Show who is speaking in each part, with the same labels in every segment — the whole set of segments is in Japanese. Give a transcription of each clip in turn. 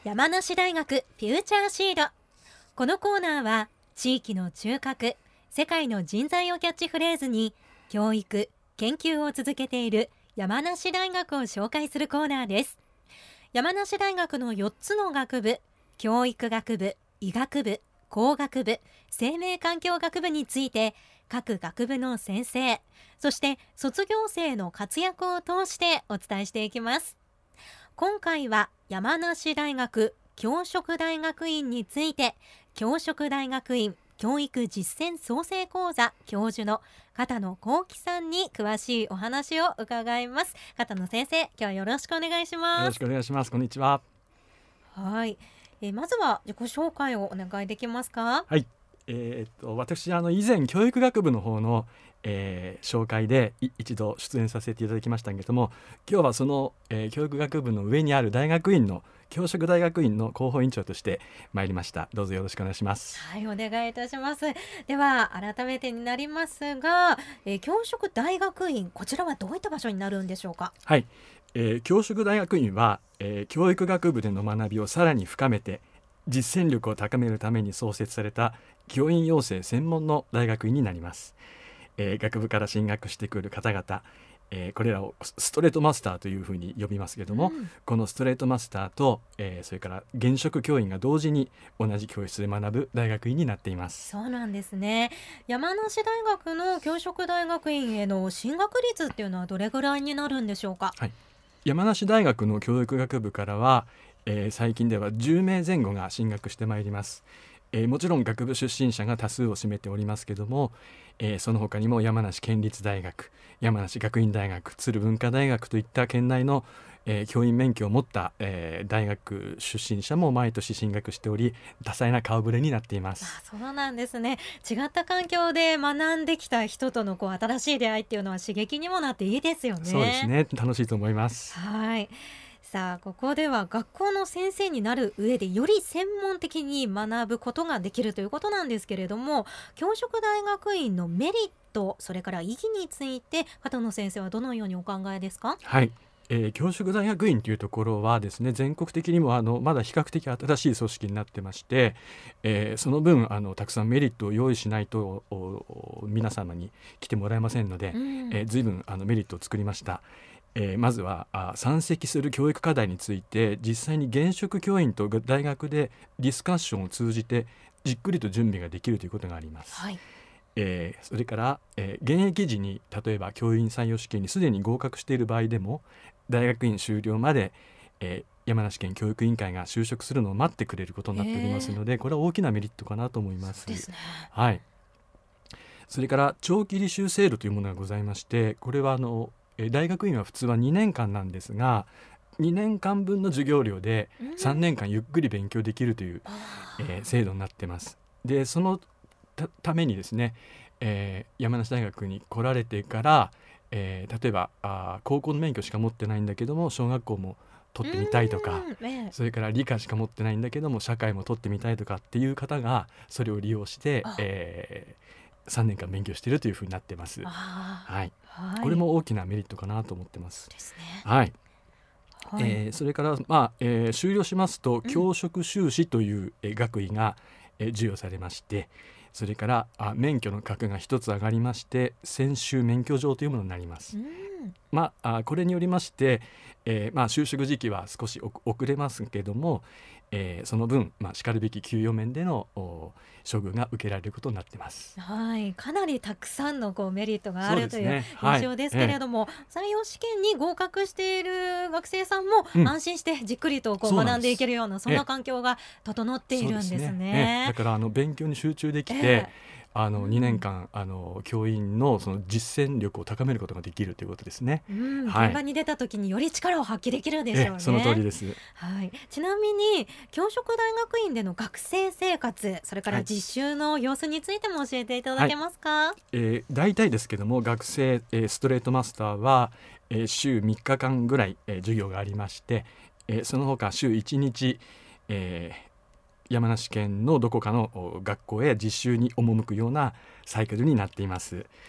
Speaker 1: 山梨大学フューチャーシード。このコーナーは地域の中核、世界の人材をキャッチフレーズに教育・研究を続けている山梨大学を紹介するコーナーです。山梨大学の4つの学部、教育学部、医学部、工学部、生命環境学部について各学部の先生、そして卒業生の活躍を通してお伝えしていきます。今回は山梨大学教職大学院について、教職大学院教育実践創生講座教授の片野幸喜さんに詳しいお話を伺います。片野先生、今日はよろしくお願いします。
Speaker 2: よろしくお願いします。こんにちは。
Speaker 1: はい、まずは自己紹介をお願いできますか？
Speaker 2: はい、私以前教育学部の方の、紹介で一度出演させていただきましたけれども、今日はその、教育学部の上にある大学院の教職大学院の広報委員長として参りました。どうぞよろしくお願いします。
Speaker 1: はい、お願いいたします。では改めてになりますが、教職大学院、こちらはどういった場所になるんでしょうか？
Speaker 2: はい、教職大学院は、教育学部での学びをさらに深めて実践力を高めるために創設された教員養成専門の大学院になります。学部から進学してくる方々、これらをストレートマスターというふうに呼びますけれども、このストレートマスターと、それから現職教員が同時に同じ教室で学ぶ大学院になっています。
Speaker 1: そうなんですね。山梨大学の教職大学院への進学率っていうのはどれぐらいになるんでしょうか？
Speaker 2: はい、山梨大学の教育学部からは、最近では10名前後が進学してまいります。もちろん学部出身者が多数を占めておりますけども、その他にも山梨県立大学、山梨学院大学、鶴文化大学といった県内の、教員免許を持った、大学出身者も毎年進学しており、多彩な顔ぶれになっています。
Speaker 1: そうなんですね。違った環境で学んできた人との新しい出会いっていうのは刺激にもなっていいですよね。
Speaker 2: そうですね、楽しいと思います。
Speaker 1: はい。さあ、ここでは学校の先生になる上でより専門的に学ぶことができるということなんですけれども、教職大学院のメリット、それから意義について片野先生はどのようにお考えですか？
Speaker 2: はい、教職大学院というところはですね、全国的にもまだ比較的新しい組織になってまして、その分たくさんメリットを用意しないと皆様に来てもらえませんので、随分メリットを作りました。まずは山積する教育課題について実際に現職教員と大学でディスカッションを通じてじっくりと準備ができるということがあります。
Speaker 1: はい。
Speaker 2: それから、現役時に例えば教員採用試験にすでに合格している場合でも大学院修了まで、山梨県教育委員会が就職するのを待ってくれることになっておりますので、これは大きなメリットかなと思います。
Speaker 1: そうですね。
Speaker 2: はい。それから長期履修制度というものがございまして、これは大学院は普通は2年間なんですが、2年間分の授業料で3年間ゆっくり勉強できるという、制度になっています。でそのためにですね、山梨大学に来られてから、例えば高校の免許しか持ってないんだけども小学校も取ってみたいとか、それから理科しか持ってないんだけども社会も取ってみたいとかっていう方がそれを利用して、3年間勉強しているというふうになっています。はい、これも大きなメリットかなと思ってます。
Speaker 1: ですね。
Speaker 2: はい。
Speaker 1: はい。
Speaker 2: それから、修了しますと教職修士という、学位が、授与されまして、それから免許の格が一つ上がりまして専修免許状というものになります。これによりまして、就職時期は少し遅れますけども、その分、しかるべき給与面での処遇が受けられることになっています。
Speaker 1: はい、かなりたくさんのメリットがあるという
Speaker 2: はい、
Speaker 1: 印象ですけれども、採用試験に合格している学生さんも安心してじっくりと学んでいけるような、そんな環境が整っているんですね。
Speaker 2: だから勉強に集中できて、2年間教員のその実践力を高めることができるということですね。
Speaker 1: 現場に出た時により力を発揮できるでしょうね。
Speaker 2: その通りです。
Speaker 1: はい、ちなみに教職大学院での学生生活、それから実習の様子についても教えていただけますか？
Speaker 2: 大体ですけども学生、ストレートマスターは、週3日間ぐらい、授業がありまして、その他週1日、山梨県のどこかの学校へ実習に赴くようなサイクルになっています。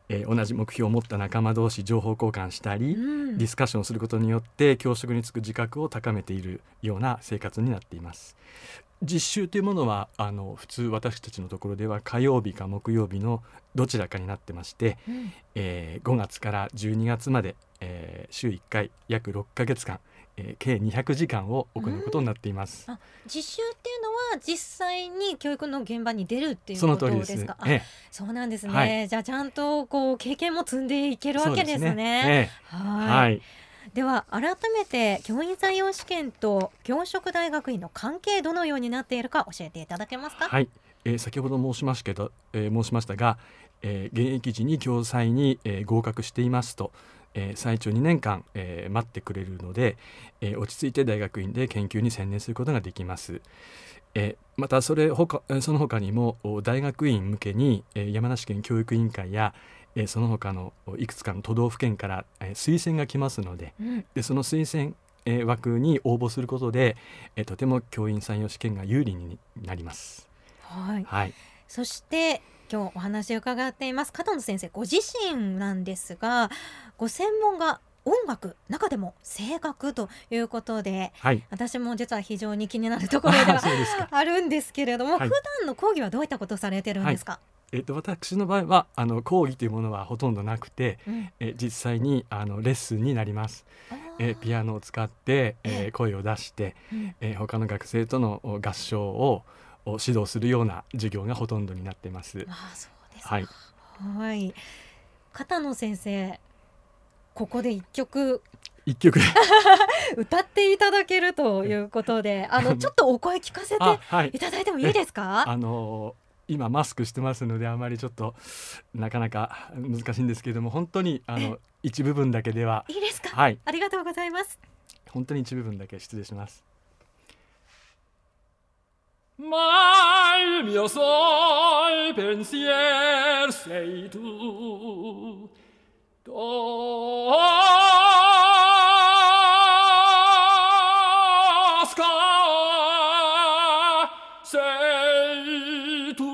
Speaker 2: 同じ目標を持った仲間同士情報交換したり、ディスカッションをすることによって教職に就く自覚を高めているような生活になっています。実習というものは普通私たちのところでは火曜日か木曜日のどちらかになってまして、5月から12月まで、週1回約6ヶ月間、計200時間を行うことになっています。
Speaker 1: 実習っていうのは実際に教育の現場に出るっていう
Speaker 2: そ
Speaker 1: こと
Speaker 2: の通りです。
Speaker 1: ですか？そうなんですね、
Speaker 2: はい、
Speaker 1: じゃあちゃんと経験も積んでいけるわけですね。
Speaker 2: そうですね。はい、
Speaker 1: では改めて教員採用試験と教職大学院の関係どのようになっているか教えていただけますか？
Speaker 2: はい、先ほど申しましたが、現役時に教採に、合格していますと、最長2年間、待ってくれるので、落ち着いて大学院で研究に専念することができます。またその他にも大学院向けに、山梨県教育委員会や、その他のいくつかの都道府県から、推薦が来ますので、その推薦、枠に応募することで、とても教員採用試験が有利になります。はい、
Speaker 1: そして今日お話を伺っています片野先生ご自身なんですが、ご専門が音楽、中でも声楽ということで、私も実は非常に気になるところではあるんですけれども、普段の講義はどういったことをされてるんですか？
Speaker 2: 私の場合は講義というものはほとんどなくて、実際にレッスンになります。ピアノを使って、声を出して、他の学生との合唱を指導するような授業がほとんどになっています。
Speaker 1: そうですか。片野先生、ここで一曲歌っていただけるということでちょっとお声聞かせていただいてもいいですか？
Speaker 2: 今マスクしてますのであまりちょっとなかなか難しいんですけれども、本当に一部分だけでは。
Speaker 1: いいですか？
Speaker 2: はい、
Speaker 1: ありがとうございます。
Speaker 2: 本当に一部分だけ失礼します。Mai mio soi pensier sei tu, Tosca sei tu。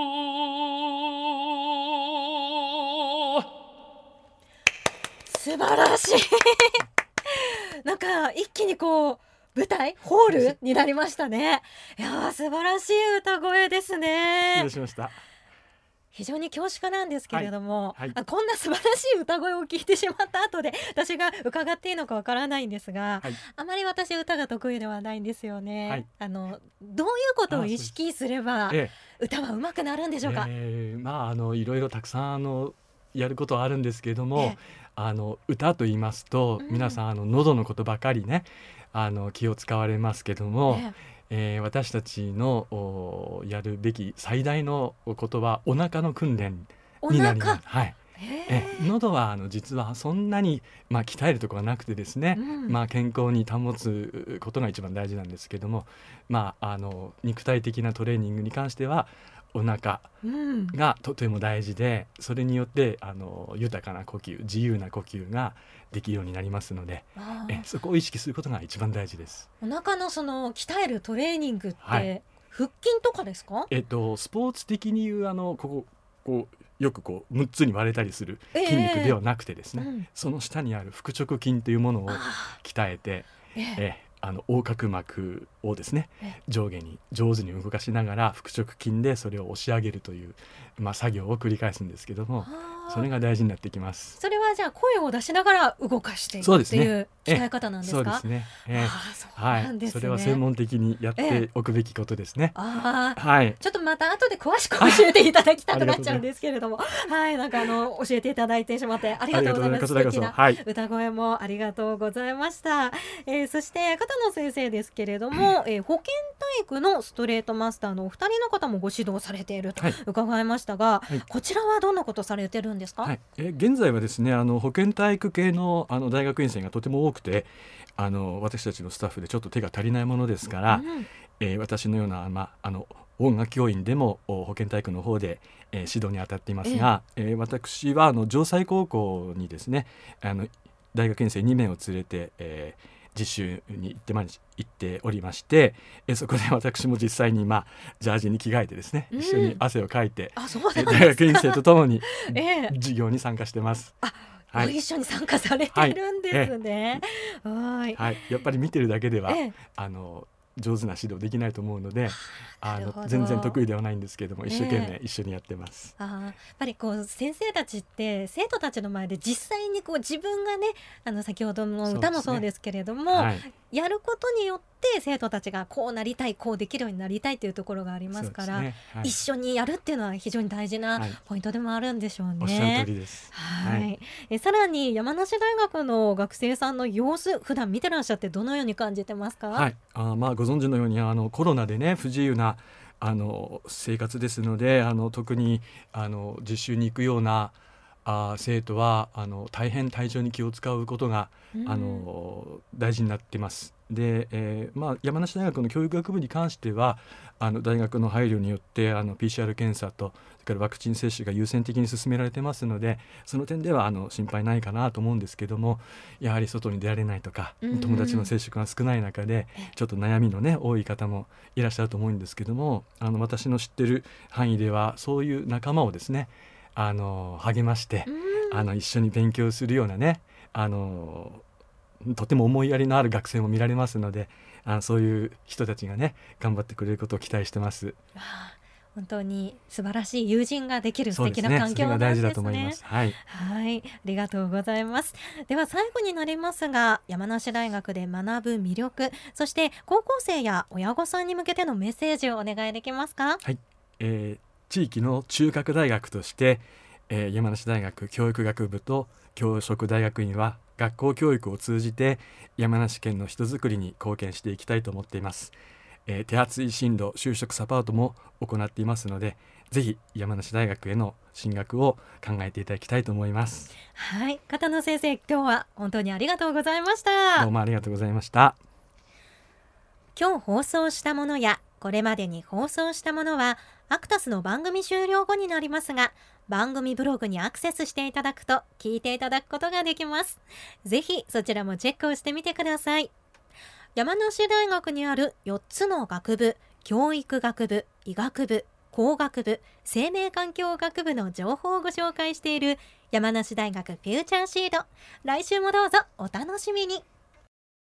Speaker 1: 素晴らしいなんか一気に舞台ホールになりましたね。いや素晴らしい歌声ですね。
Speaker 2: 失礼しました。
Speaker 1: 非常に恐縮なんですけれども、こんな素晴らしい歌声を聞いてしまった後で私が伺っていいのかわからないんですが、あまり私歌が得意ではないんですよね。どういうことを意識すれば歌は上手くなるんでしょうか？
Speaker 2: いろいろたくさんやることはあるんですけれども、歌と言いますと、皆さん喉のことばかりね気を使われますけども、私たちのやるべき最大のことはお腹の訓練になります。喉は実はそんなに、鍛えるところはなくてですね、健康に保つことが一番大事なんですけども、肉体的なトレーニングに関してはお腹がとても大事で、それによって豊かな呼吸、自由な呼吸ができるようになりますので、そこを意識することが一番大事です。
Speaker 1: お腹の鍛えるトレーニングって、腹筋とかですか？
Speaker 2: スポーツ的に言うよく6つに割れたりする筋肉ではなくてですね、その下にある腹直筋というものを鍛えて、横隔膜をですね上下に上手に動かしながら腹直筋でそれを押し上げるという、作業を繰り返すんですけども、それが大事になってきます。
Speaker 1: それはじゃあ声を出しながら動かしていくっていう鍛え方なんですか？
Speaker 2: そうですね。それは専門的にやっておくべきことですね。ち
Speaker 1: ょっとまた後で詳しく教えていただきたくなっちゃうんですけれどもなんか教えていただいてしまってありがとうございます。素敵な歌声もありがとうございました。そして片野先生ですけれども、保健体育のストレートマスターのお二人の方もご指導されていると伺いましたが、こちらはどんなことされてるんですか？
Speaker 2: 現在はですね保健体育系の大学院生がとても多くて、私たちのスタッフでちょっと手が足りないものですから、私のような、音楽教員でも保健体育の方で、指導に当たっていますが、私は城西高校にですね大学院生2名を連れて、 実習に行っておりまして、そこで私も実際にジャージに着替えてですね、一緒に汗をかいて、大学院生とともに授業に参加してます。
Speaker 1: ご一緒に参加されてるんですね。
Speaker 2: やっぱり見てるだけでは、上手な指導できないと思うので、全然得意ではないんですけれども、一生懸命一緒にやってます。
Speaker 1: やっぱり先生たちって生徒たちの前で実際に自分がね、先ほどの歌もそうですけれども、やることによって生徒たちがこうなりたい、こうできるようになりたいというところがありますから、一緒にやるっていうのは非常に大事なポイントでもあるんでしょうね。
Speaker 2: おっしゃる通りです。
Speaker 1: さらに山梨大学の学生さんの様子、普段見てらっしゃってどのように感じてますか？
Speaker 2: ご存知のようにコロナでね、不自由な生活ですので、特に実習に行くような生徒は大変体調に気を使うことが、大事になっています。で、山梨大学の教育学部に関しては大学の配慮によってPCR 検査とそれからワクチン接種が優先的に進められてますので、その点では心配ないかなと思うんですけども、やはり外に出られないとか、友達の接触が少ない中でちょっと悩みのね多い方もいらっしゃると思うんですけども、私の知ってる範囲ではそういう仲間をですね励まして一緒に勉強するようなねとても思いやりのある学生も見られますので、そういう人たちがね頑張ってくれることを期待してます。
Speaker 1: 本当に素晴らしい友人ができる素敵な環境なんですね。
Speaker 2: それが大事だと思います。
Speaker 1: ありがとうございます。では最後になりますが、山梨大学で学ぶ魅力、そして高校生や親御さんに向けてのメッセージをお願いできますか？
Speaker 2: 地域の中核大学として、山梨大学教育学部と教職大学院は学校教育を通じて山梨県の人づくりに貢献していきたいと思っています。手厚い進路就職サポートも行っていますので、ぜひ山梨大学への進学を考えていただきたいと思います。
Speaker 1: 片野先生、今日は本当にありがとうございました。
Speaker 2: どうもありがとうございました。
Speaker 1: 今日放送したものやこれまでに放送したものはアクタスの番組終了後になりますが、番組ブログにアクセスしていただくと聞いていただくことができます。ぜひそちらもチェックをしてみてください。山梨大学にある4つの学部、教育学部、医学部、工学部、生命環境学部の情報をご紹介している山梨大学フューチャーシード。来週もどうぞお楽しみに。